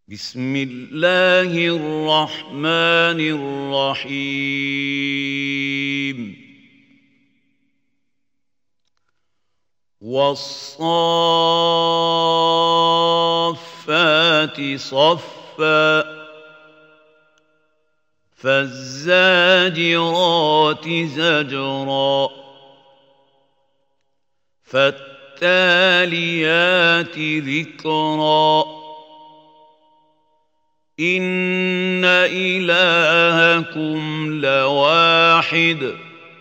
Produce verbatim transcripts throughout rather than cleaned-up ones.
بسم الله الرحمن الرحيم والصافات صفا فالزاجرات زجرا فالتاليات ذكرا إن إلهكم لواحد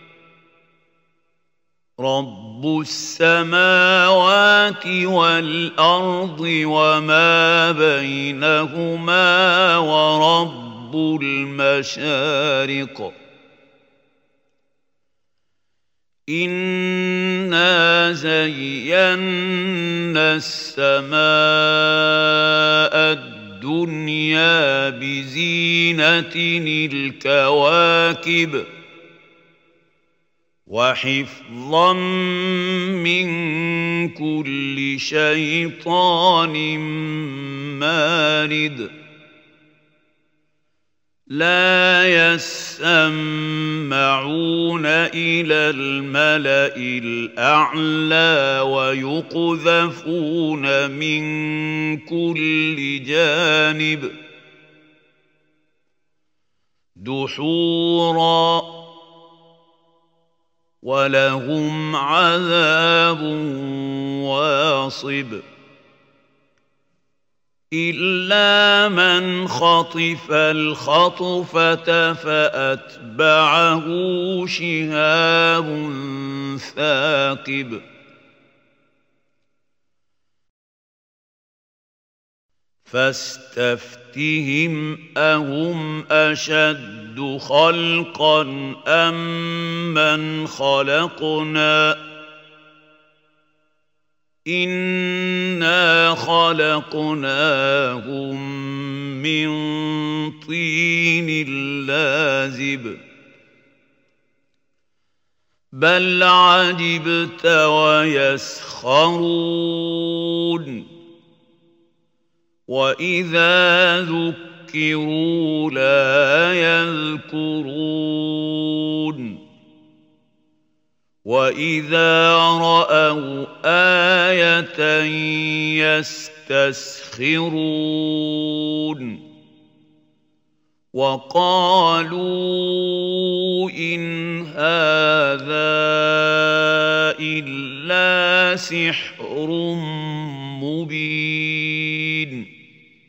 رب السماوات والأرض وما بينهما ورب المشارق إنا زينا السماء الدنيا بزينة الكواكب وحفظا من كل شيطان مارد لا يسمعون إلى الملأ الأعلى ويقذفون من كل جانب دحورا ولهم عذاب واصب إلا من خطف الخطفة فأتبعه شهاب ثاقب فاستفتهم أهم أشد خلقا أم من خلقنا إنا خلقناهم من طين لازب بل عجبت ويسخرون وإذا ذكروا لا يذكرون وإذا رأوا آية يستسخرون وقالوا إن هذا إلا سحر مبين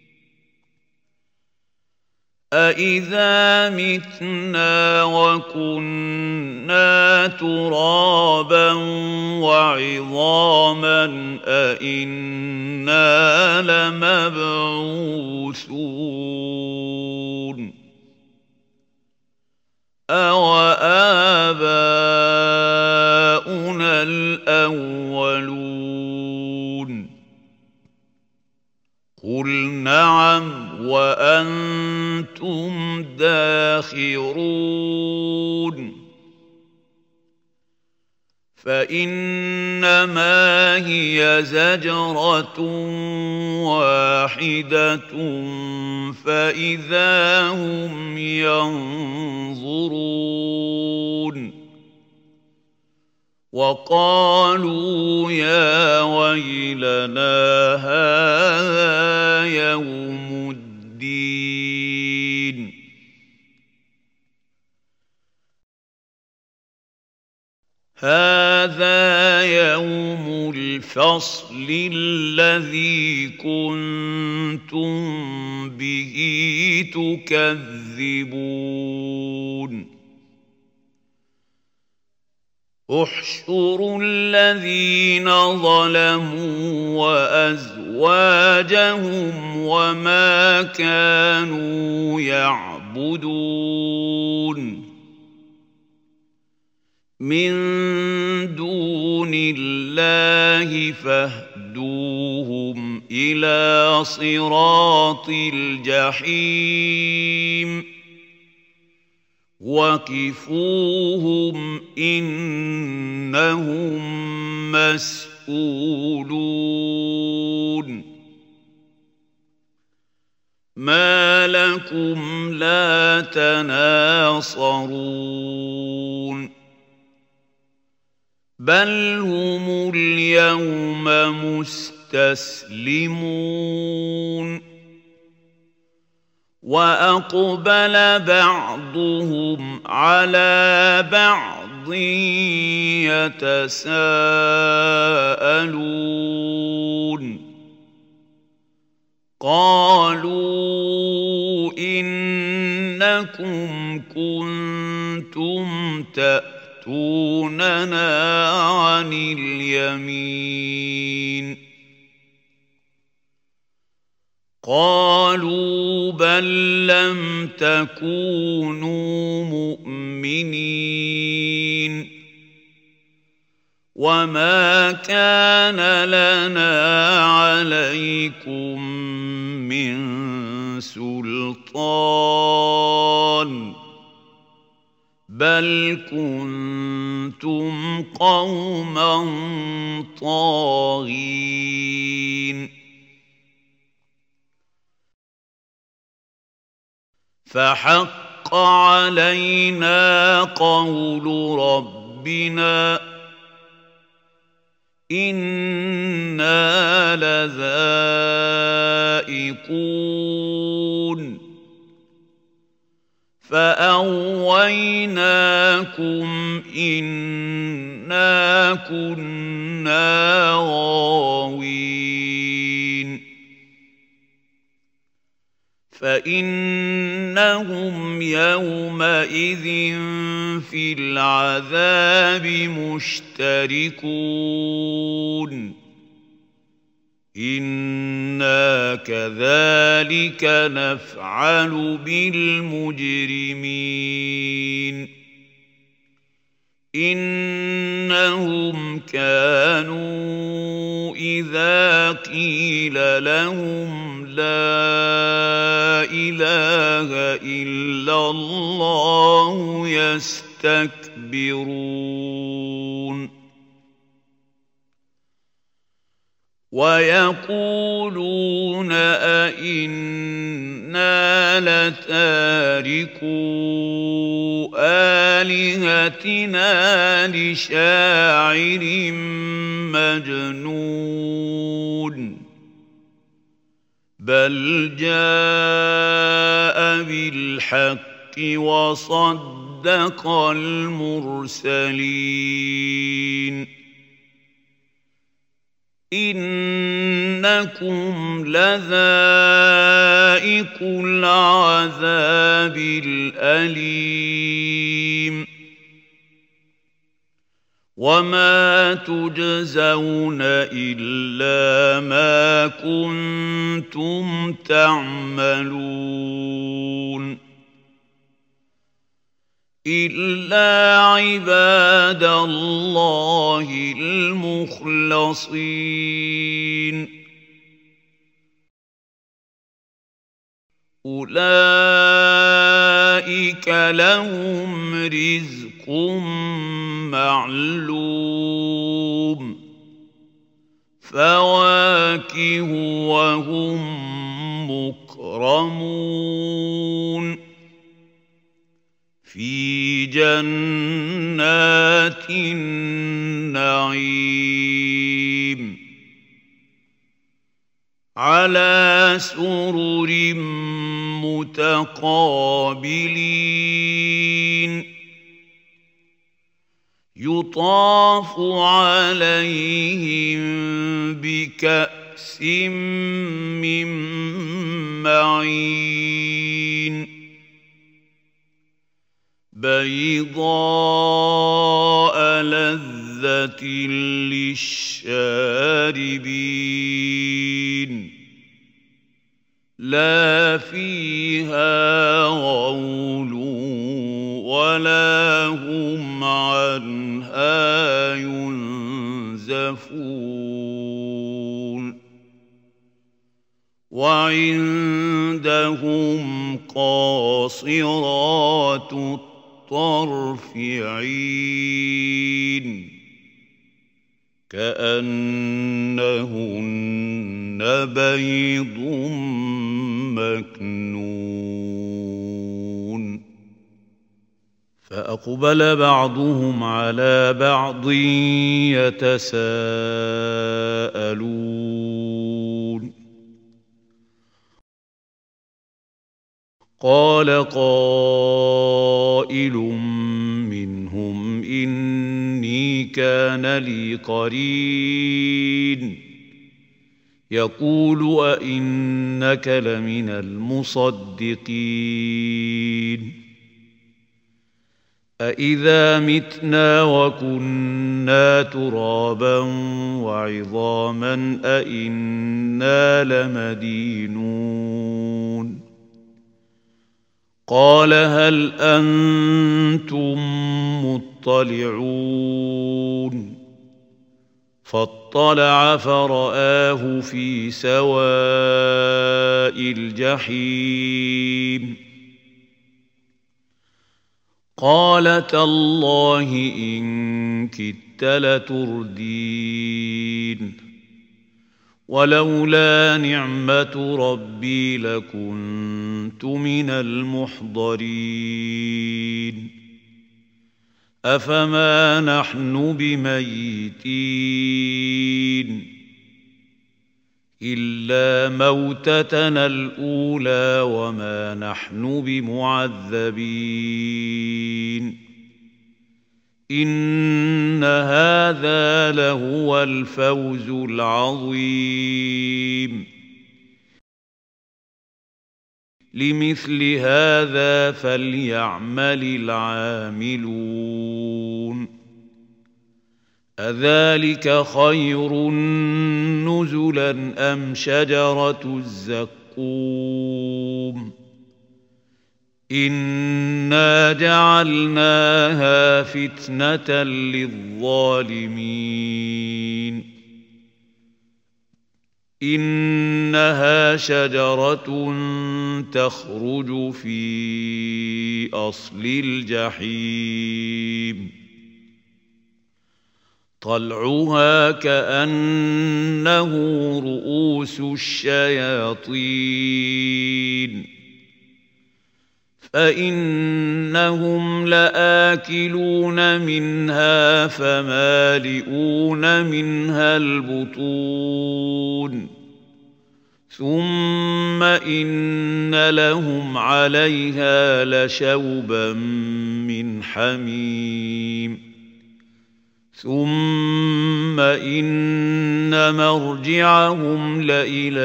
أإذا متنا وكنا ترابا وعظاما أإنا لمبعوثون أوآباؤنا الأولون قل نعم وأنتم داخرون فإنما هي زجرة واحدة فإذا هم ينظرون وقالوا يا ويلنا هذا يوم الدين هذا يوم الفصل الذي كنتم به تكذبون احشروا الذين ظلموا وأزواجهم وما كانوا يعبدون من دون الله فاهدوهم إلى صراط الجحيم وقفوهم إنهم مسؤولون ما لكم لا تناصرون بل هم اليوم مستسلمون وأقبل بعضهم على بعض يتساءلون قالوا إنكم كنتم تأتوننا عن اليمين قالوا بل لم تكونوا مؤمنين وما كان لنا عليكم من سلطان بل كنتم قوما طاغين فحق علينا قول ربنا إنا لذائقون فأغويناكم إنا كنا غاوين فإنهم يومئذ في العذاب مشتركون إنا كذلك نفعل بالمجرمين إنهم كانوا إذا قيل لهم لا إله إلا الله يستكبرون ويقولون أئنا لتاركو آلهتنا لشاعر مجنون بل جاء بالحق وصدق المرسلين إنكم لذائق العذاب الأليم وما تجزون إلا ما كنتم تعملون إلا عباد الله المخلصين أولئك لهم رزق معلوم فواكه وهم مكرمون في جنات النعيم على سرر متقابلين يطاف عليهم بكأس من معين بيضاء لذة للشاربين لا فيها غول ولا هم عنها ينزفون وعندهم قاصرات الطرف عين كأنهن بيض مكنون فأقبل بعضهم على بعض يتساءلون قال قائل منهم إني كان لي قرين يقول أئنك لمن المصدقين أإذا متنا وكنا ترابا وعظاما أإنا لمدينون قال هل أنتم مطلعون فاطلع فرآه في سواء الجحيم قال تالله إن كدت لتردين ولولا نعمة ربي لكنت من المحضرين أفما نحن بميتين إلا موتتنا الأولى وما نحن بمعذبين إن هذا لهو الفوز العظيم لمثل هذا فليعمل العاملون أذلك خير نزلا أم شجرة الزقوم إنا جعلناها فتنة للظالمين إنها شجرة تخرج في أصل الجحيم طلعها كأنه رؤوس الشياطين فإنهم لآكلون منها فمالئون منها البطون ثم إن لهم عليها لشوبا من حميم ثم إن مرجعهم لإلى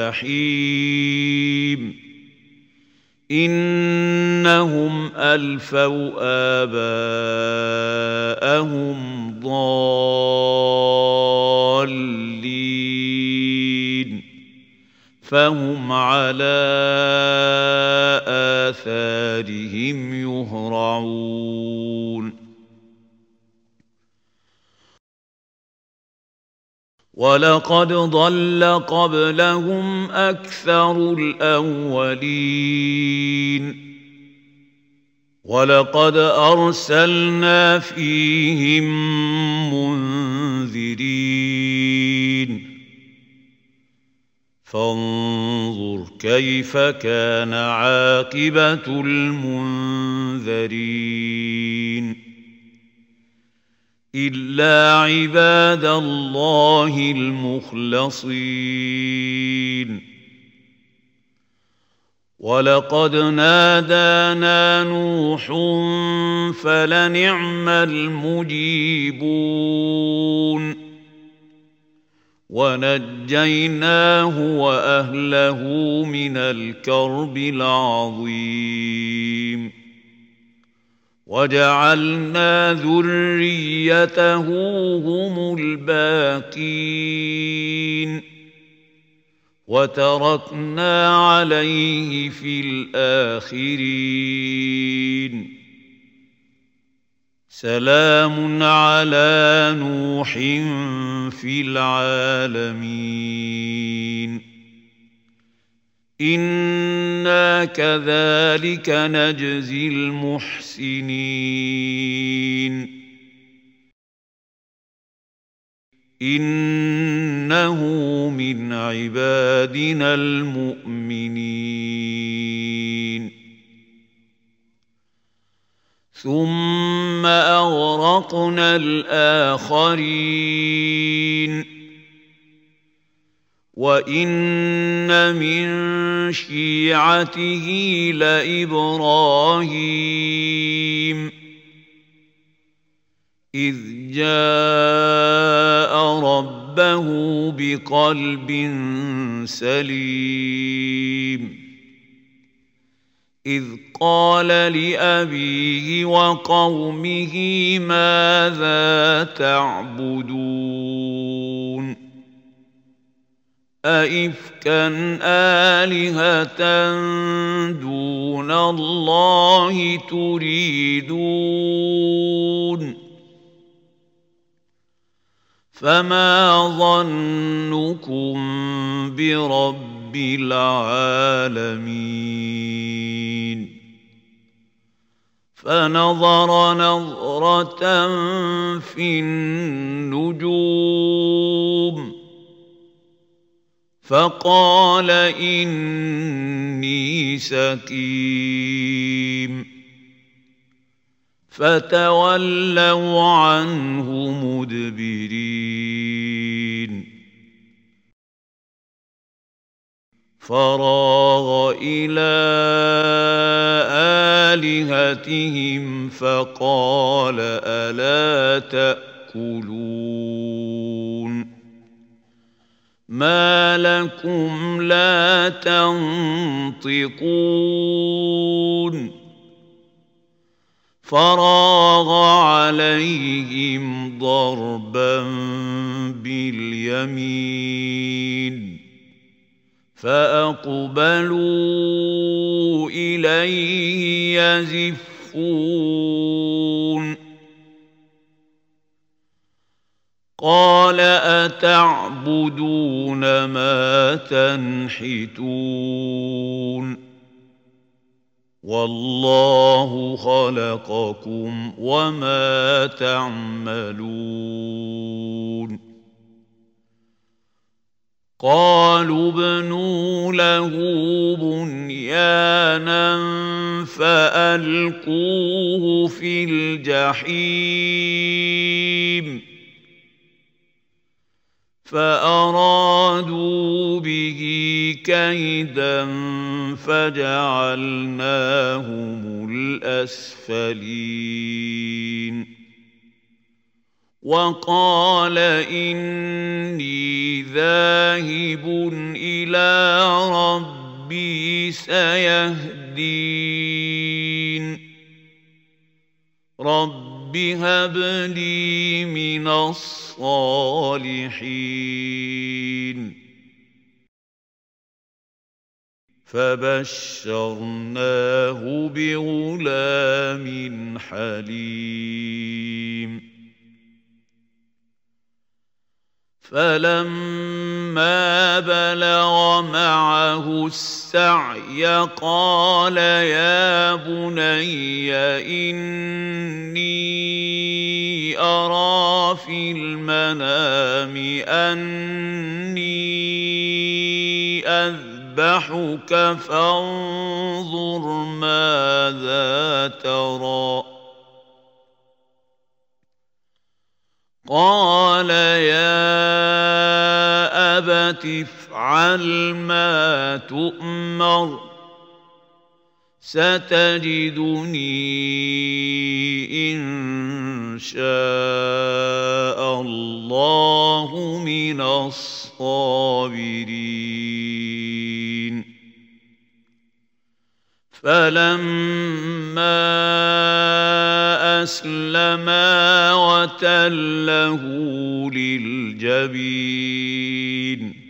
الجحيم إنهم ألفوا آباءهم ضالين فهم على آثارهم يهرعون ولقد ضل قبلهم أكثر الأولين ولقد أرسلنا فيهم منذرين فانظر كيف كان عاقبة المنذرين إلا عباد الله المخلصين ولقد نادانا نوح فلنعم المجيبون ونجيناه وأهله من الكرب العظيم وجعلنا ذريته هم الباقين وتركنا عليه في الآخرين سلام على نوح في العالمين إنا كذلك نجزي المحسنين إنه من عبادنا المؤمنين ثم أغرقنا الآخرين وإن من شيعته لإبراهيم إذ جاء ربه بقلب سليم إذ قال لأبيه وقومه ماذا تعبدون أئفكا آلهة دون الله تريدون فما ظنكم برب العالمين فنظر نظرة في النجوم فقال إني سقيم فتولوا عنه مدبرين فراغ إلى آلهتهم فقال ألا تأكلون ما لكم لا تنطقون فراغ عليهم ضربا باليمين فأقبلوا إليه يزفون قال أتعبدون ما تنحتون والله خلقكم وما تعملون قالوا ابنوا له بنيانا فألقوه في الجحيم فأرادوا به كيدا فجعلناهم الأسفلين وقال إني ذاهب إلى ربي سيهدين رب هب لي من الصالحين فبشرناه بغلام حليم فلما بلغ معه السعي قال يا بني إني أرى في المنام أني أذبحك فانظر ماذا ترى قال يا أبت افعل ما تؤمر ستجدني إن شاء الله من الصابرين فلما أسلما وتله للجبين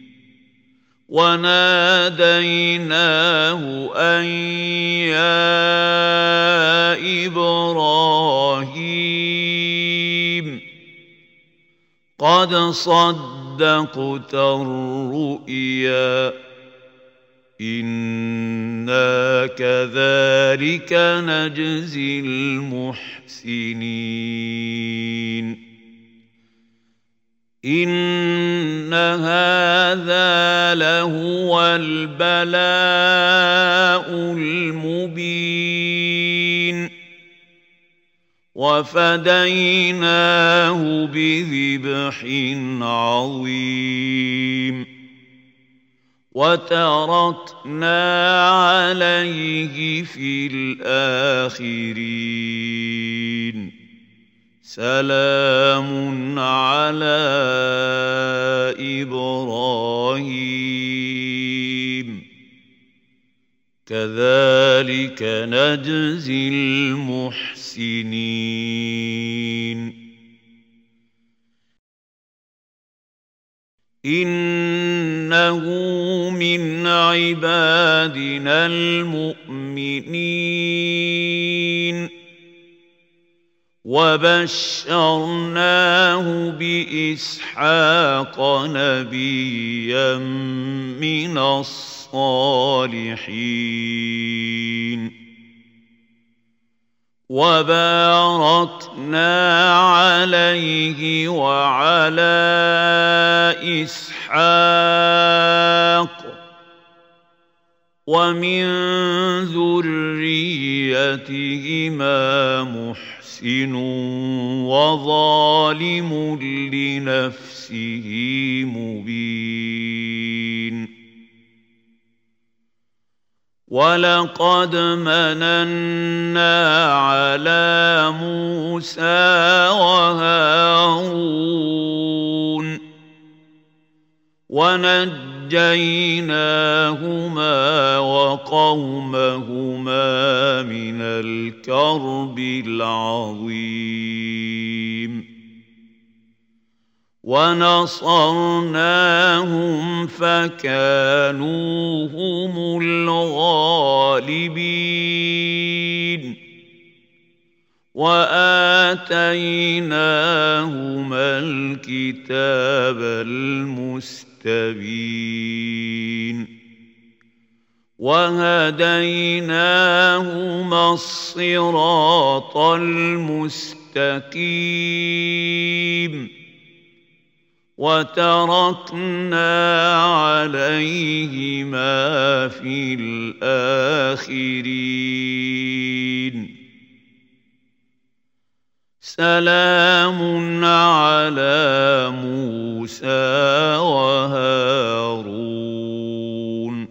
وناديناه أن يا إبراهيم قد صدقت الرؤيا إنا كذلك نجزي المحسنين إن هذا لهو البلاء المبين وفديناه بذبح عظيم وتركنا عليه في الآخرين سلام على إبراهيم كذلك نجزي المحسنين إنه من عبادنا المؤمنين وبشرناه بإسحاق نبيا من الصالحين وباركنا عليه وعلى إسحاق ومن ذريتهما محسن وظالم لنفسه مبين ولقد مننا على موسى وهارون ونجيناهما وقومهما من الكرب العظيم ونصرناهم فكانوا هم الغالبين وآتيناهما الكتاب المستبين وهديناهما الصراط المستقيم وتركنا عليهما في الآخرين سلام على موسى وهارون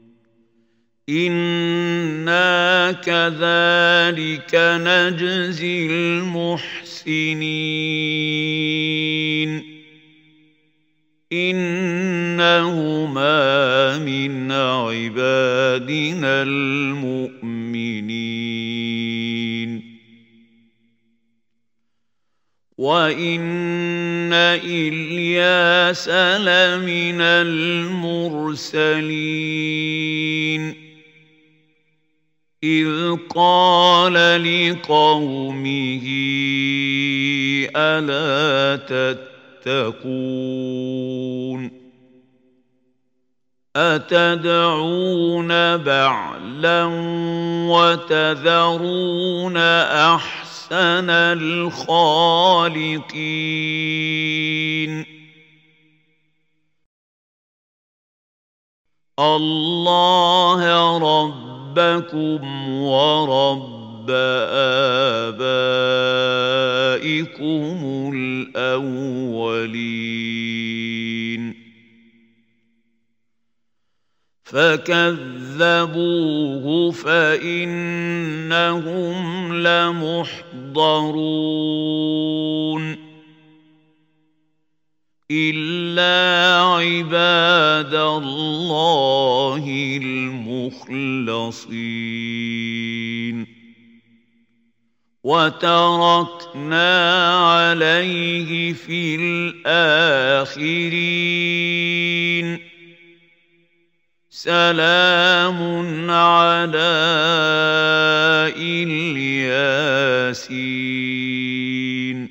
إنا كذلك نجزي المحسنين إنهما من عبادنا المؤمنين وإن إلياس لمن المرسلين إذ قال لقومه ألا تتقون أتدعون بعلا وتذرون أحسن الخالقين الله ربكم ورب آبائكم الأولين فكذبوه فإنهم لمحضرون إلا عباد الله المخلصين وتركنا عليه في الآخرين سلام على الياسين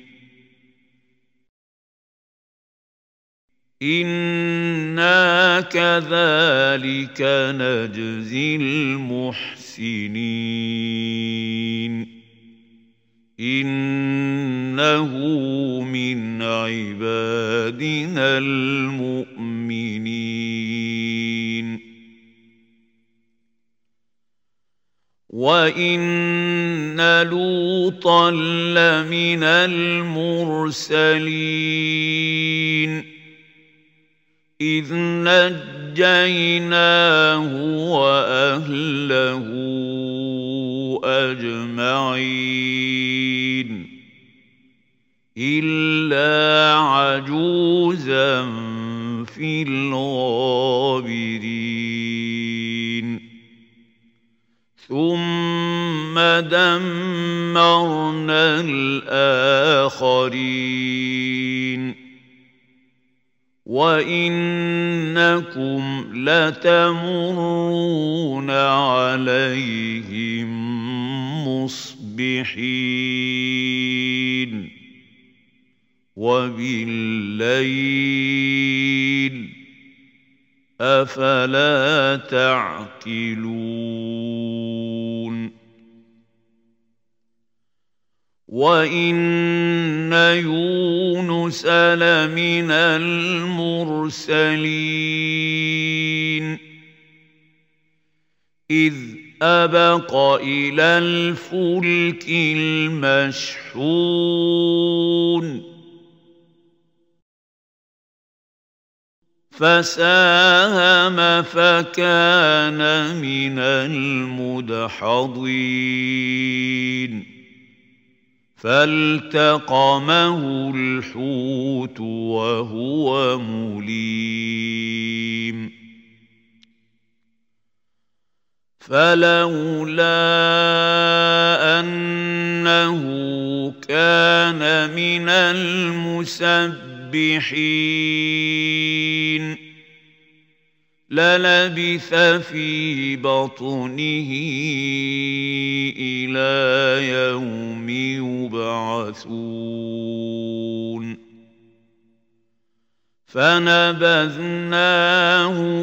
إنا كذلك نجزي المحسنين إنه من عبادنا من المؤمنين وإن لوطا لمن المرسلين إذ نجيناه وأهله أجمعين إلا عجوزا في الغابرين ثم دمرنا الآخرين وإنكم لتمرون عليهم مصبحين وبالليل أفلا تعقلون وإن يونس لمن المرسلين إذ أبق إلى الفلك المشحون فساهم فكان من المدحضين فالتقمه الحوت وهو مليم فلولا أنه كان من المسبحين للبث في بطنه إلى يوم يبعثون فنبذناه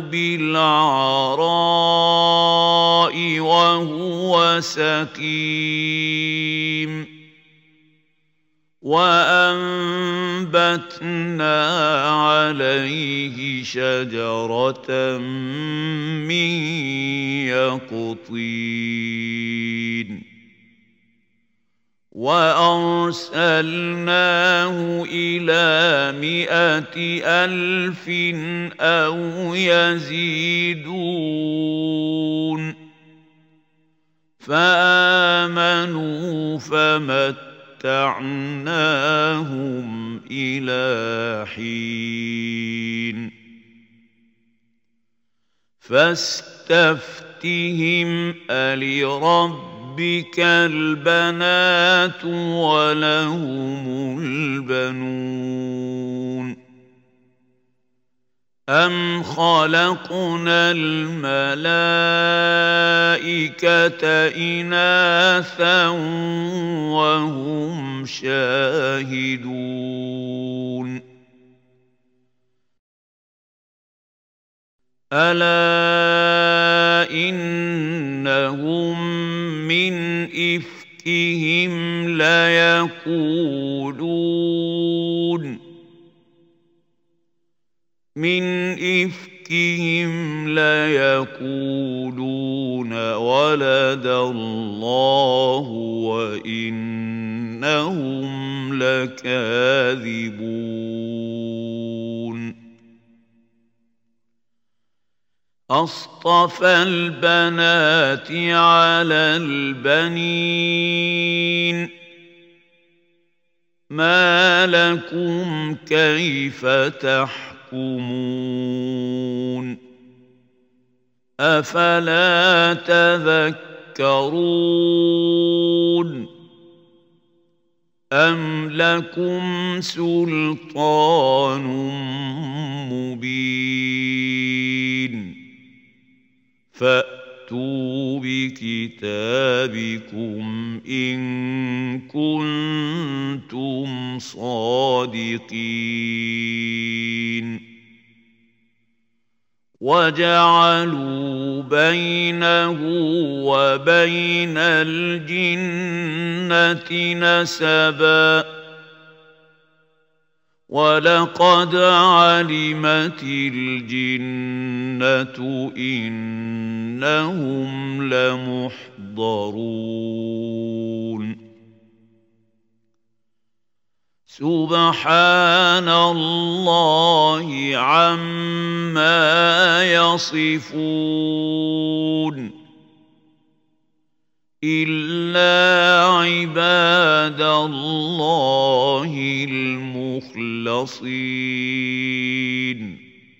بالعراء وهو سقيم وأنبتنا عليه شجرة من يقطين وأرسلناه إلى مائة ألف أو يزيدون فآمنوا فمتعناهم إلى حين فاستفتهم ألربك ربك البنات ولهم البنون أم خلقنا الملائكة إناثا وهم شاهدون ألا إنهم من إفكهم ليقولون من إفكهم ليقولون ولد الله وإنهم لكاذبون أصطفى البنات على البنين ما لكم كيف تحكمون أفلا تذكرون أم لكم سلطان مبين فأتوا بكتابكم إن كنتم صادقين وجعلوا بينه وبين الجنة نسبا وَلَقَدْ عَلِمَتِ الْجِنَّةُ إِنَّهُمْ لَمُحْضَرُونَ سُبْحَانَ اللَّهِ عَمَّا يَصِفُونَ إِلَّا عِبَادَ اللَّهِ الْمُخْلَصِينَ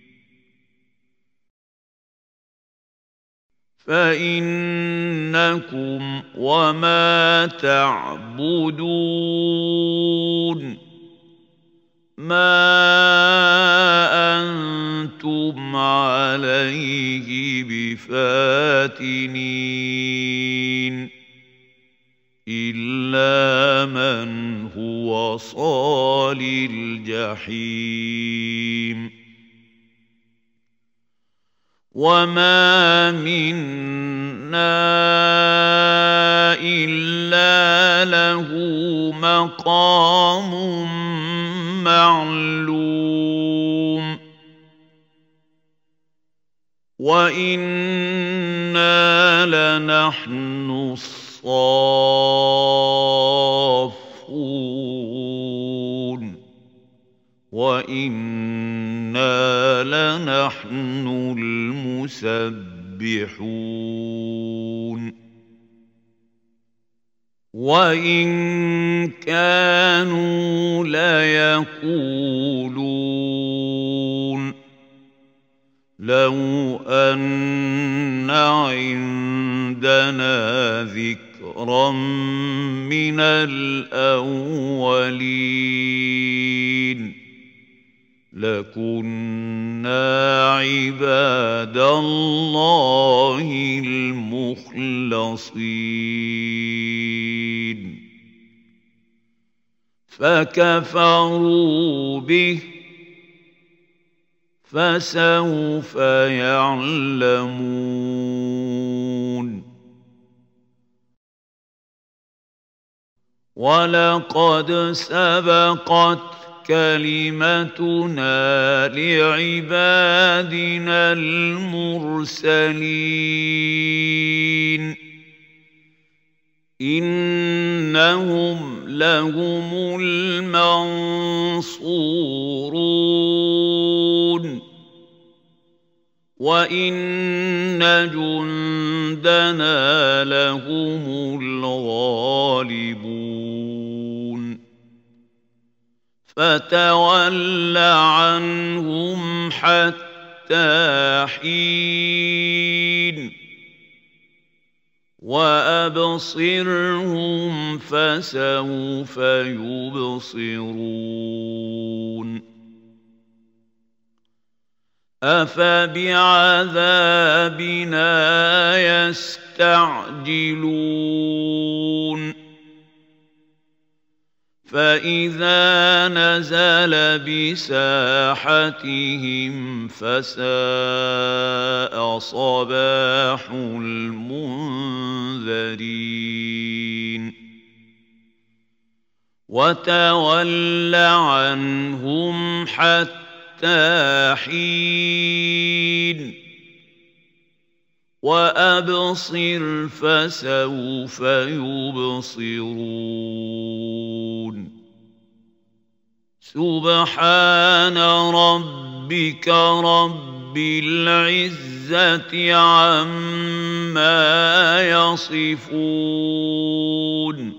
فَإِنَّكُمْ وَمَا تَعْبُدُونَ مَا أَنتُمْ عَلَيْهِ بِفَاتِنِينَ إِلَّا مَنْ هُوَ صَالِ الْجَحِيمِ وَمَا مِنَّا إِلَّا لَهُ مَقَامٌ مَّعْلُومٌ وَإِنَّا لَنَحْنُ الصَّافُّونَ وَإِنَّا لَنَحْنُ الْمُسَبِّحُونَ وَإِن كَانُوا لَيَقُولُونَ لَوْ أَنَّ عِندَنَا ذِكْرًا مِّنَ الْأَوَّلِينَ لَكُنَّا عِبَادَ اللَّهِ الْمُخْلَصِينَ فَكَفَرُوا بِهِ فَسَوْفَ يَعْلَمُونَ وَلَقَدْ سَبَقَتْ كَلِمَتُنَا لِعِبَادِنَا الْمُرْسَلِينَ إِنَّهُمْ لَهُمُ الْمَنصُورُونَ وَإِنَّ جُندَنَا لَهُمُ الْغَالِبُونَ فَتَوَلَّ عَنْهُمْ حَتَّىٰ حِينٍ وَأَبْصِرْهُمْ فَسَوْفَ يُبْصِرُونَ أَفَبِعَذَابِنَا يَسْتَعْجِلُونَ فَإِذَا نَزَلَ بِسَاحَتِهِمْ فَسَاءَ صَبَاحُ الْمُنذَرِينَ وَتَوَلَّ عَنْهُمْ حَتَّىٰ حِينٍ وَأَبْصِرْ فَسَوْفَ يُبْصِرُونَ سُبْحَانَ رَبِّكَ رَبِّ الْعِزَّةِ عَمَّا يَصِفُونَ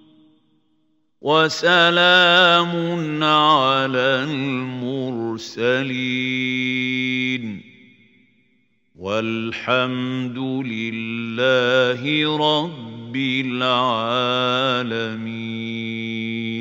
وَسَلَامٌ عَلَى الْمُرْسَلِينَ وَالْحَمْدُ لِلَّهِ رَبِّ الْعَالَمِينَ.